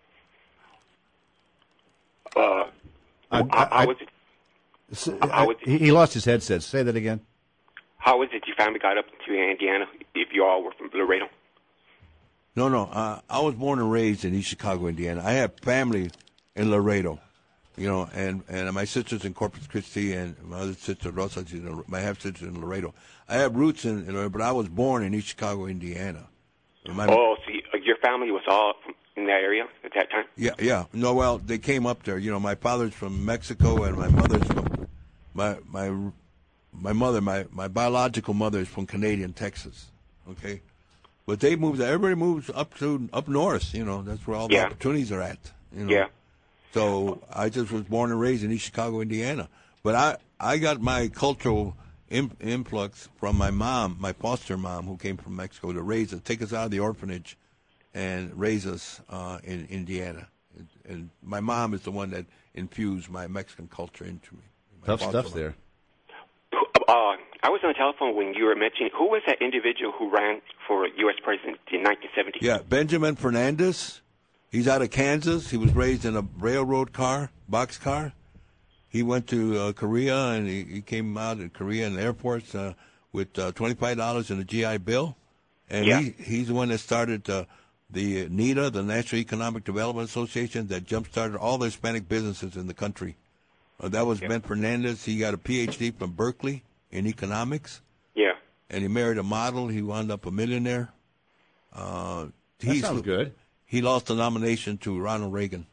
Uh, I, how, I, how was it? So, how was it? He, he lost his headset. Say that again. How was it you finally got up to Indiana? If you all were from Laredo. No, no. Uh, I was born and raised in East Chicago, Indiana. I have family in Laredo, you know, and, and my sister's in Corpus Christi, and my other sister, Rosa, she's in, my half-sister in Laredo. I have roots in, in Laredo, but I was born in East Chicago, Indiana. My, oh, so you, uh, your family was all from, in that area at that time? Yeah, yeah. No, well, they came up there. You know, my father's from Mexico, and my mother's from my my my mother, my my biological mother is from Canadian Texas. Okay, but they moved. Everybody moves up to up north. You know, that's where all the Yeah. opportunities are at. You know? Yeah. So I just was born and raised in East Chicago, Indiana. But I I got my cultural im- influx from my mom, my foster mom, who came from Mexico to raise us, take us out of the orphanage, and raise us uh, in Indiana. And, and my mom is the one that infused my Mexican culture into me. My Tough foster stuff mom. there. Uh, I was on the telephone when you were mentioning, who was that individual who ran for U S president in nineteen seventy? Yeah, Benjamin Fernandez. He's out of Kansas. He was raised in a railroad car, box car. He went to uh, Korea, and he, he came out in Korea in the Air Force uh, with uh, twenty-five dollars in a G I Bill. And Yeah. he, he's the one that started uh, the NEDA, the National Economic Development Association, that jump-started all the Hispanic businesses in the country. Uh, that was Ben Fernandez. He got a P H D from Berkeley in economics. Yeah. And he married a model. He wound up a millionaire. Uh, That he's- sounds good. He lost the nomination to Ronald Reagan.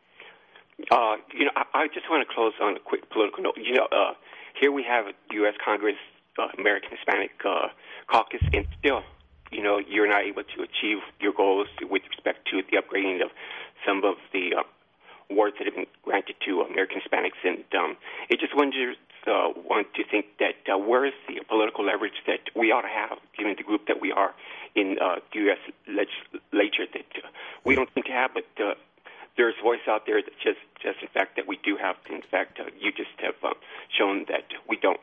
Uh, you know, I, I just want to close on a quick political note. You know, uh, here we have U S Congress, uh, American Hispanic uh, Caucus, and still, you know, you're not able to achieve your goals with respect to the upgrading of some of the uh, awards that have been granted to American Hispanics. And um, it just wonders, uh, want to think that uh, where is the political leverage that we ought to have, given the group that we are in uh, the U S legislature, that uh, we don't seem to have, but uh, there's voice out there that just, just in fact, that we do have. In fact, uh, you just have uh, shown that we don't.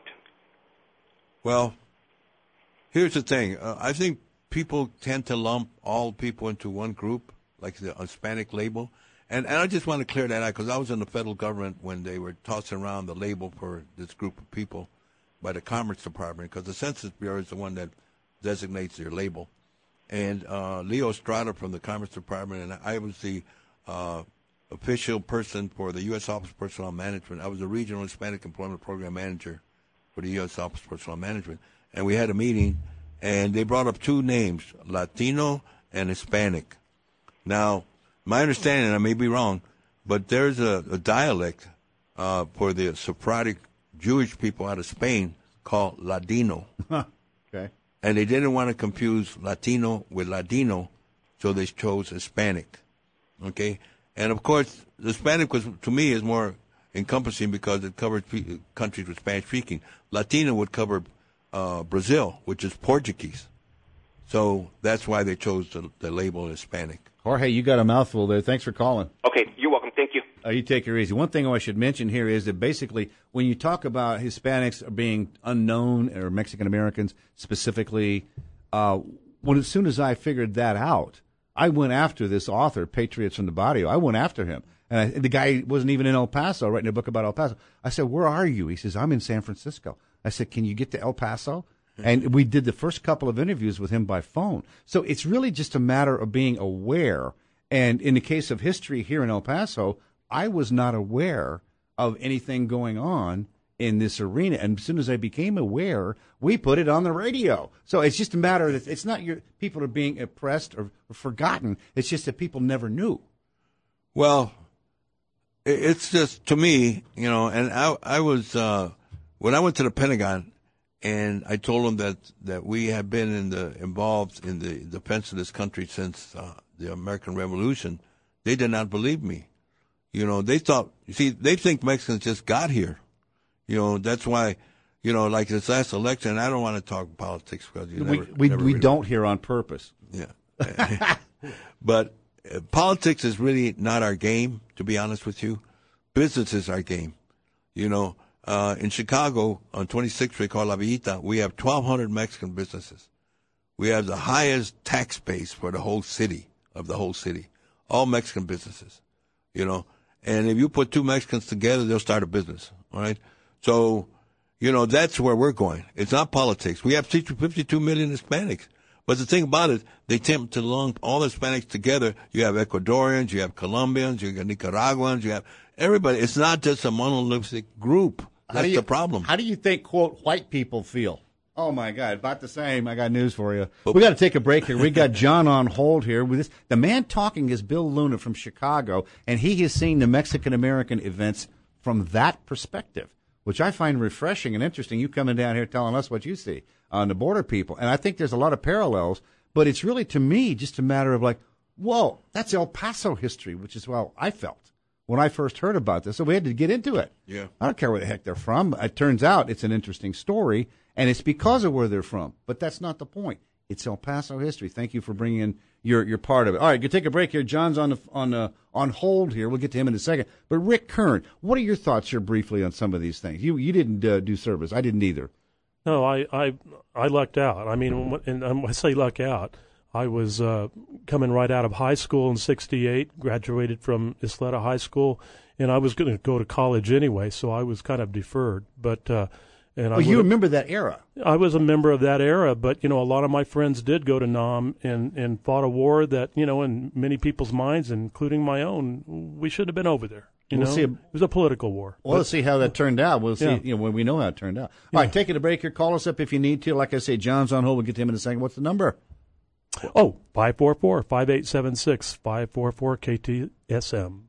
Well, here's the thing. Uh, I think people tend to lump all people into one group, like the Hispanic label. And, and I just want to clear that out because I was in the federal government when they were tossing around the label for this group of people by the Commerce Department, because the Census Bureau is the one that designates their label. And uh, Leo Estrada from the Commerce Department, and I was the uh, official person for the U S Office of Personnel Management. I was the Regional Hispanic Employment Program Manager for the U S Office of Personnel Management. And we had a meeting, and they brought up two names, Latino and Hispanic. Now, my understanding, and I may be wrong, but there's a, a dialect uh, for the Sephardic Jewish people out of Spain called Ladino. Okay. And they didn't want to confuse Latino with Ladino, so they chose Hispanic. Okay? And, of course, Hispanic, was, to me, is more encompassing because it covers pe- countries with Spanish speaking. Latino would cover uh, Brazil, which is Portuguese. So that's why they chose the, the label Hispanic. Jorge, you got a mouthful there. Thanks for calling. Okay, you're welcome. Thank you. Uh, you take it easy. One thing I should mention here is that basically when you talk about Hispanics being unknown or Mexican Americans specifically, uh, when as soon as I figured that out, I went after this author, Patriots from the Barrio. I went after him. And, I, and the guy wasn't even in El Paso, writing a book about El Paso. I said, where are you? He says, I'm in San Francisco. I said, can you get to El Paso? And we did the first couple of interviews with him by phone. So it's really just a matter of being aware. And in the case of history here in El Paso, I was not aware of anything going on in this arena. And as soon as I became aware, we put it on the radio. So it's just a matter that it's not your people are being oppressed or, or forgotten. It's just that people never knew. Well, it's just, to me, you know, and I, I was, uh, when I went to the Pentagon, and I told them that, that we have been in the involved in the defense of this country since uh, the American Revolution. They did not believe me. You know, they thought, you see, they think Mexicans just got here. You know, that's why, you know, like this last election, and I don't want to talk politics because you we never, we, never we really don't here on purpose. Yeah. But uh, politics is really not our game, to be honest with you. Business is our game. You know, Uh, in Chicago, on twenty-sixth Street, called La Villita, we have twelve hundred Mexican businesses. We have the highest tax base for the whole city, of the whole city. All Mexican businesses, you know. And if you put two Mexicans together, they'll start a business, all right? So, you know, that's where we're going. It's not politics. We have fifty-two million Hispanics. But the thing about it, they tend to lump all the Hispanics together. You have Ecuadorians, you have Colombians, you have Nicaraguans, you have everybody. It's not just a monolithic group. That's you, the problem. How do you think, quote, white people feel? Oh, my God, about the same. I got news for you. We got to take a break here. We got John on hold here. With this. The man talking is Bill Luna from Chicago, and he has seen the Mexican-American events from that perspective, which I find refreshing and interesting. You coming down here telling us what you see on the border people. And I think there's a lot of parallels, but it's really, to me, just a matter of like, whoa, that's El Paso history, which is how I felt when I first heard about this. So we had to get into it. Yeah. I don't care where the heck they're from. It turns out it's an interesting story, and it's because of where they're from. But that's not the point. It's El Paso history. Thank you for bringing in your your part of it. All right, you take a break here. John's on the, on uh, on hold here. We'll get to him in a second. But Rick Kern, what are your thoughts here briefly on some of these things? You you didn't uh, do service. I didn't either. No, I I, I lucked out. I mean, and when I say luck out, I was uh, coming right out of high school in sixty-eight, graduated from Isleta High School, and I was going to go to college anyway, so I was kind of deferred. But uh, and well, I you remember that era. I was a member of that era, but you know, a lot of my friends did go to Nam and and fought a war that, you know, in many people's minds, including my own, we should have been over there. You we'll know, see a, it was a political war. Well, let's see how that turned out. We'll see, yeah. you know, when we know how it turned out. All Yeah. right, taking a break here. Call us up if you need to. Like I say, John's on hold. We'll get to him in a second. What's the number? Oh, five four four, five eight seven six, five four four K T S M.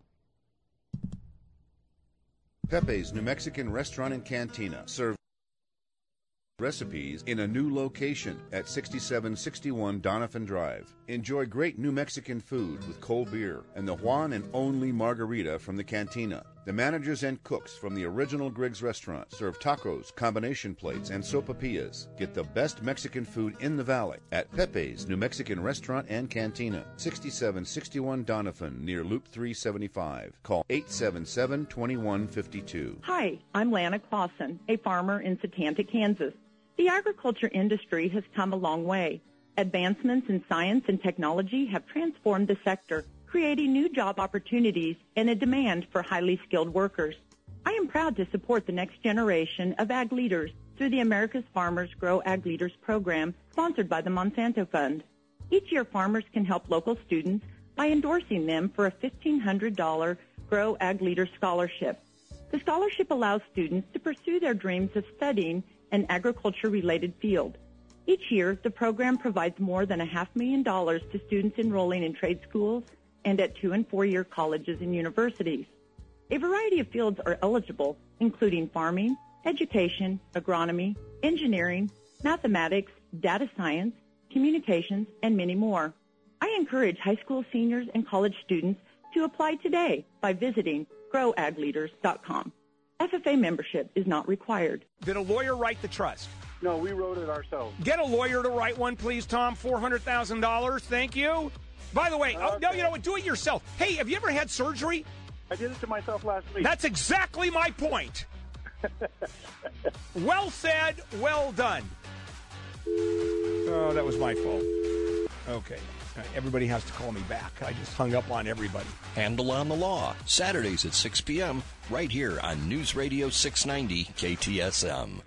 Pepe's New Mexican Restaurant and Cantina serve recipes in a new location at sixty-seven sixty-one Doniphan Drive. Enjoy great New Mexican food with cold beer and the Juan and only margarita from the Cantina. The managers and cooks from the original Griggs restaurant serve tacos, combination plates, and sopapillas. Get the best Mexican food in the valley at Pepe's New Mexican Restaurant and Cantina, sixty-seven sixty-one Donovan, near Loop three seventy-five. Call eight seven seven, two one five two. Hi, I'm Lana Clausen, a farmer in Setanta, Kansas. The agriculture industry has come a long way. Advancements in science and technology have transformed the sector, creating new job opportunities and a demand for highly skilled workers. I am proud to support the next generation of ag leaders through the America's Farmers Grow Ag Leaders program sponsored by the Monsanto Fund. Each year, farmers can help local students by endorsing them for a fifteen hundred dollars Grow Ag Leaders scholarship. The scholarship allows students to pursue their dreams of studying an agriculture-related field. Each year, the program provides more than a half million dollars to students enrolling in trade schools and at two- and four-year colleges and universities. A variety of fields are eligible, including farming, education, agronomy, engineering, mathematics, data science, communications, and many more. I encourage high school seniors and college students to apply today by visiting grow ag leaders dot com. F F A membership is not required. Did a lawyer write the trust? No, we wrote it ourselves. Get a lawyer to write one, please, Tom. four hundred thousand dollars. Thank you. By the way, oh, no, you know what? Do it yourself. Hey, have you ever had surgery? I did it to myself last week. That's exactly my point. Well said, well done. Oh, that was my fault. Okay. Everybody has to call me back. I just hung up on everybody. Handle on the Law, Saturdays at six p.m., right here on News Radio six ninety K T S M.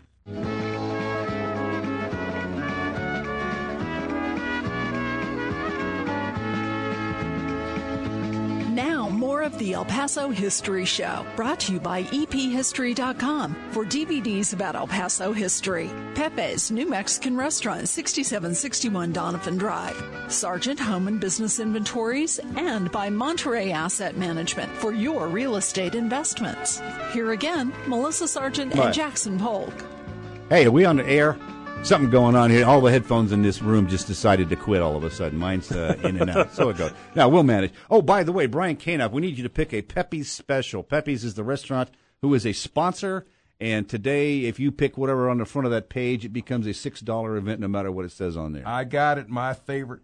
Now, more of the El Paso History Show, brought to you by E P history dot com for D V Ds about El Paso history. Pepe's New Mexican Restaurant, sixty-seven sixty-one Donovan Drive. Sargent Home and Business Inventories, and by Monterey Asset Management for your real estate investments. Here again, Melissa Sargent and Right. Jackson Polk. Hey, are we on the air? Something going on here. All the headphones in this room just decided to quit all of a sudden. Mine's uh, in and out. So it goes. Now, we'll manage. Oh, by the way, Brian Kanoff, we need you to pick a Pepe's special. Pepe's is the restaurant who is a sponsor. And today, if you pick whatever on the front of that page, it becomes a six dollar event no matter what it says on there. I got it. My favorite.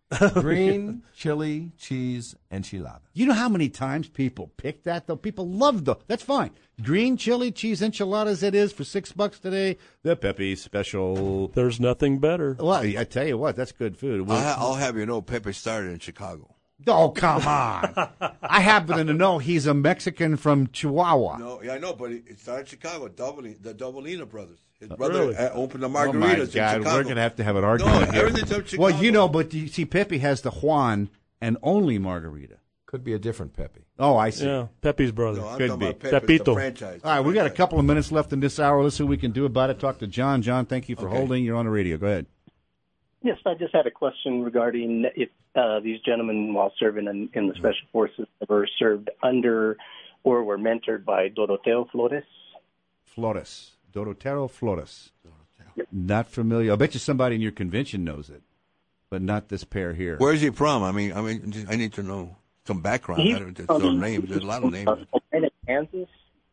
Green chili, cheese, enchilada. You know how many times people pick that, though? People love the. That's fine. Green chili, cheese, enchiladas it is for six bucks today. The Pepe's special. There's nothing better. Well, I tell you what, that's good food. We'll, I, I'll have you know, Pepe started in Chicago. Oh, come on. I happen to know he's a Mexican from Chihuahua. No, yeah, I know, but it started in Chicago. Doubling, the Doubleina brothers. His Uh, brother really? uh, opened the Oh, my margaritas in God, Chicago. we're going to have to have an argument No, here. everything's from Chicago. Well, you know, but you see, Pepe has the Juan and only margarita. Could be a different Pepe. Oh, I see. Yeah, Pepe's brother. No, I'm Could talking be. about Pepe's, the Pepito. franchise. All right, we got a couple of minutes left in this hour. Let's see what we can do about it. Talk to John. John, thank you for Okay. holding. You're on the radio. Go ahead. Yes, I just had a question regarding if uh, these gentlemen, while serving in, in the Special Forces, ever served under or were mentored by Doroteo Flores. Flores. Dorotero Flores. Not familiar. I bet you somebody in your convention knows it, but not this pair here. Where's he from? I mean, I mean, just- I need to know some background. He's I don't just from- know names. There's a lot of names. in Kansas,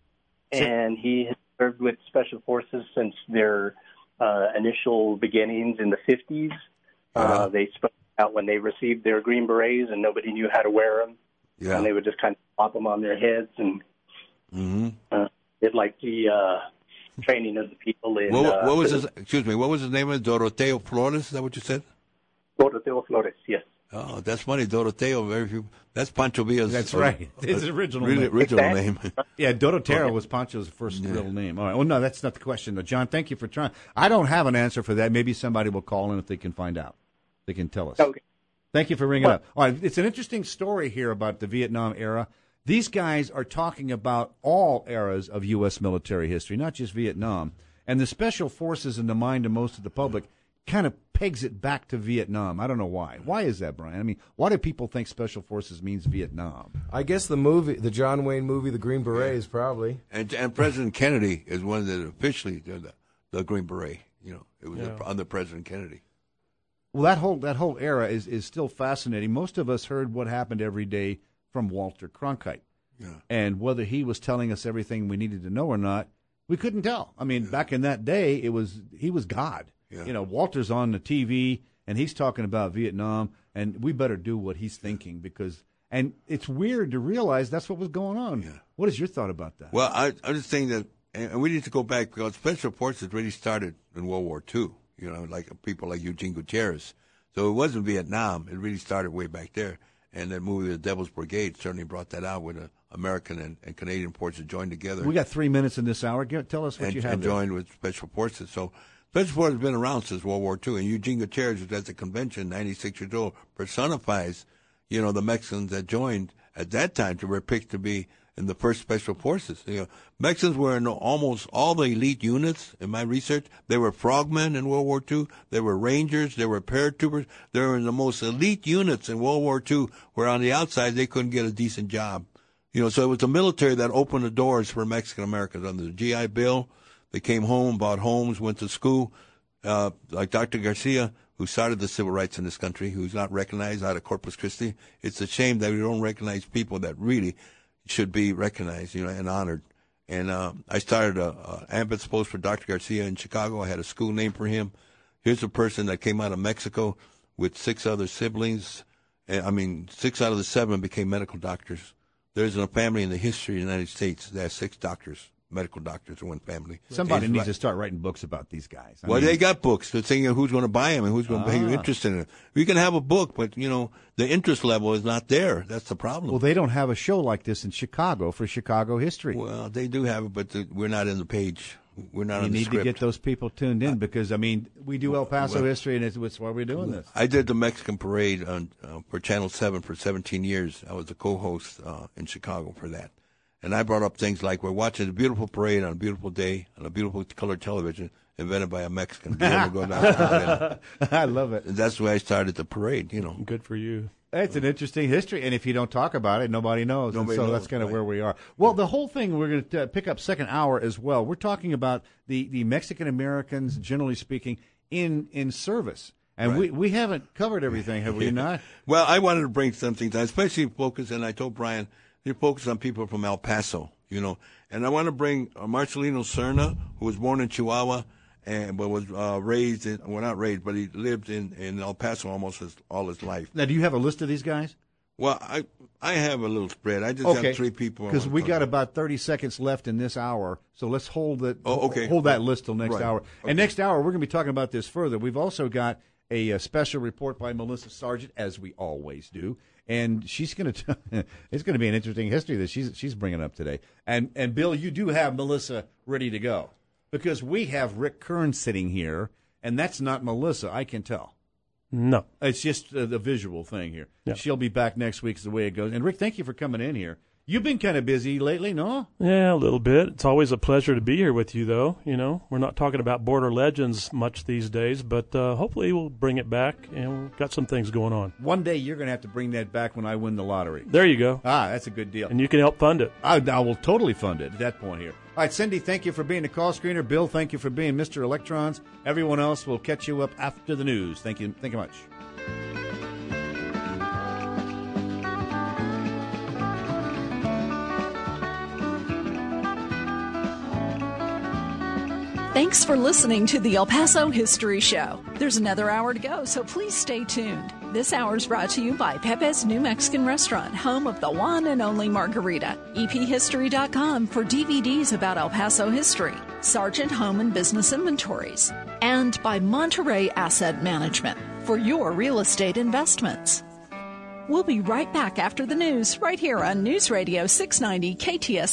and he has served with Special Forces since their uh, initial beginnings in the fifties. Uh, they spoke out when they received their Green Berets, and nobody knew how to wear them. Yeah. And they would just kind of pop them on their heads, and Mm-hmm. uh, did like the uh, training of the people in. What, uh, what was his? Excuse me. What was his name? Doroteo Flores. Is that what you said? Doroteo Flores, yes. Oh, that's funny. Doroteo. Very few. That's Pancho Villa's. That's uh, right. His uh, original really, name. original name. Yeah, Dorotero Okay. was Pancho's first real name. All right. Well, no, that's not the question, though. John, thank you for trying. I don't have an answer for that. Maybe somebody will call in if they can find out. They can tell us. Okay. Thank you for ringing up. All right. It's an interesting story here about the Vietnam era. These guys are talking about all eras of U S military history, not just Vietnam. And the Special Forces, in the mind of most of the public, kind of pegs it back to Vietnam. I don't know why. Why is that, Brian? I mean, why do people think Special Forces means Vietnam? I guess the movie, the John Wayne movie, The Green Berets, probably. And and President Kennedy is one that officially did the, the Green Beret. You know, it was Yeah. under President Kennedy. Well, that whole that whole era is, is still fascinating. Most of us heard what happened every day from Walter Cronkite. Yeah. And whether he was telling us everything we needed to know or not, we couldn't tell. I mean, yeah. back in that day, it was he was God. Yeah. You know, Walter's on the T V, and he's talking about Vietnam, and we better do what he's thinking because – and it's weird to realize that's what was going on. Yeah. What is your thought about that? Well, I, I just think that – and we need to go back because Special Forces really started in World War Two, you know, like people like Eugene Gutierrez. So it wasn't Vietnam. It really started way back there. And that movie, The Devil's Brigade, certainly brought that out with uh, American and, and Canadian forces joined together. We got three minutes in this hour. Get, tell us what and, you have And there. joined with Special Forces. So Special Forces has been around since World War Two. And Eugene Gutierrez was at the convention, ninety-six years old, personifies, you know, the Mexicans that joined at that time to were picked to be in the first Special Forces. You know, Mexicans were in almost all the elite units in my research. They were frogmen in World War Two. They were rangers. They were paratroopers. They were in the most elite units in World War Two, where on the outside they couldn't get a decent job. You know, so it was the military that opened the doors for Mexican Americans. Under the G I Bill, they came home, bought homes, went to school. Uh, like Doctor Garcia, who started the civil rights in this country, who's not recognized out of Corpus Christi. It's a shame that we don't recognize people that really should be recognized, you know, and honored. And uh, I started a, a ambulance post for Doctor Garcia in Chicago. I had a school named for him. Here's a person that came out of Mexico with six other siblings. And, I mean, six out of the seven became medical doctors. There's a family in the history of the United States that has six doctors, medical doctors in one family. Somebody and needs like, to start writing books about these guys. I well, mean, they got books. They're saying who's going to buy them and who's going to ah. be interested in it. You can have a book, but, you know, the interest level is not there. That's the problem. Well, they don't have a show like this in Chicago for Chicago history. Well, they do have it, but the, we're not in the page. We're not you on the need script. to get those people tuned in because, I mean, we do El Paso well, history, and it's, it's why we're doing this. I did the Mexican parade on, uh, for Channel seven for seventeen years. I was the co-host uh, in Chicago for that. And I brought up things like we're watching a beautiful parade on a beautiful day on a beautiful color television invented by a Mexican. I love it. And that's the way I started the parade, you know. Good for you. It's an interesting history, and if you don't talk about it, nobody knows. Nobody and so knows, that's kind of right. where we are. Well, the whole thing, we're going to pick up second hour as well. We're talking about the, the Mexican-Americans, generally speaking, in, in service. And right. we, we haven't covered everything, have we yeah. not? Well, I wanted to bring some things, especially focus, and I told Brian, you focus on people from El Paso, you know. And I want to bring uh, Marcelino Serna, who was born in Chihuahua, and but was uh, raised in, well, not raised, but he lived in, in El Paso almost his, all his life. Now, do you have a list of these guys? Well, I I have a little spread. I just okay. have three people. Because we got about thirty seconds left in this hour, so let's hold it. Oh, okay. Hold that list till next right. hour. Okay. And next hour, we're going to be talking about this further. We've also got a, a special report by Melissa Sargent, as we always do. And she's going to – it's going to be an interesting history that she's she's bringing up today. And, and Bill, you do have Melissa ready to go. Because we have Rick Kern sitting here, and that's not Melissa, I can tell. No. It's just uh, the visual thing here. Yeah. She'll be back next week is the way it goes. And, Rick, thank you for coming in here. You've been kind of busy lately, no? Yeah, a little bit. It's always a pleasure to be here with you, though. You know, we're not talking about Border Legends much these days, but uh, hopefully we'll bring it back, and we've got some things going on. One day you're going to have to bring that back when I win the lottery. There you go. Ah, that's a good deal. And you can help fund it. I, I will totally fund it at that point here. All right, Cindy, thank you for being the call screener. Bill, thank you for being Mister Electrons. Everyone else will catch you up after the news. Thank you. Thank you much. Thanks for listening to the El Paso History Show. There's another hour to go, so please stay tuned. This hour is brought to you by Pepe's New Mexican Restaurant, home of the one and only margarita. E P history dot com for D V Ds about El Paso history. Sargent Home and Business Inventories. And by Monterey Asset Management for your real estate investments. We'll be right back after the news, right here on News Radio six ninety K T S